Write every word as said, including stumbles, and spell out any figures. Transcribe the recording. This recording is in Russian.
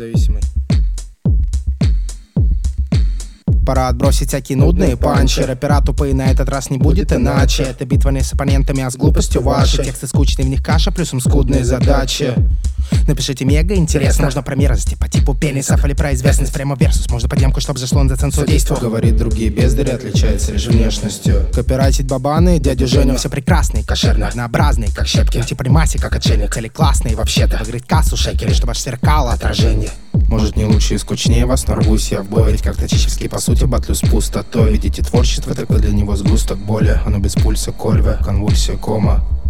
независимый. Пора отбросить всякие нудные панчи. Рэпера тупые, на этот раз не будет иначе. Это битва не с оппонентами, а с глупостью вашей. Тексты скучные, в них каша, плюсом скудные задачи. Напишите мега интересно. Можно про мерзости по типу пенисов или про известность прямо версус. Можно подъемку, чтоб зашло за цензурдейство. Говорит, другие бездари, отличаются лишь внешностью. Копирайтить бабаны, дядю Женю. Все прекрасные, кошерные, однообразные, как щепки. Типа римаси, как отшельник, или классные вообще-то. Выиграть кассу шекели, чтобы аж сверкало отражение. Может, не лучше и скучнее вас, но рвусь я в бой. Ведь как-то чически по сути батлю с пустотой. Видите творчество, такое для него сгусток боли. Оно без пульса, кольва, конвульсия, кома.